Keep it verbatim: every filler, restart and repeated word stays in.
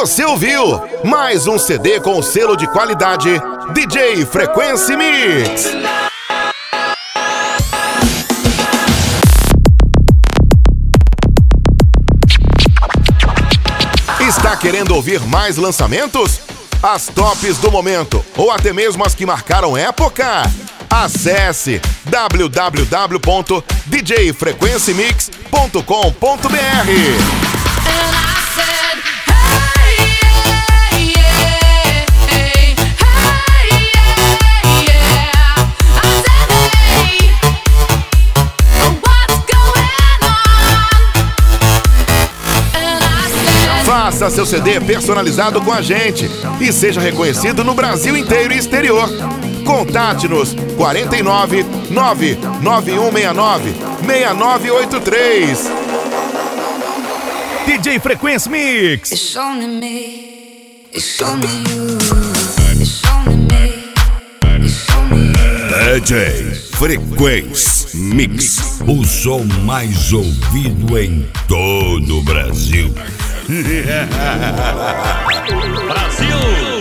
Você ouviu mais um C D com o selo de qualidade D J Frequency Mix. Está querendo ouvir mais lançamentos? As tops do momento ou até mesmo as que marcaram época? Acesse w w w ponto d j frequency mix ponto com ponto b r. Faça seu C D personalizado com a gente e seja reconhecido no Brasil inteiro e exterior. Contate-nos quarenta e nove, nove nove um seis nove, seis nove oito três. D J Frequency Mix. It's only me. It's only you. It's only me. It's only you. D J Frequency Mix. O som mais ouvido em todo o Brasil. Brasil!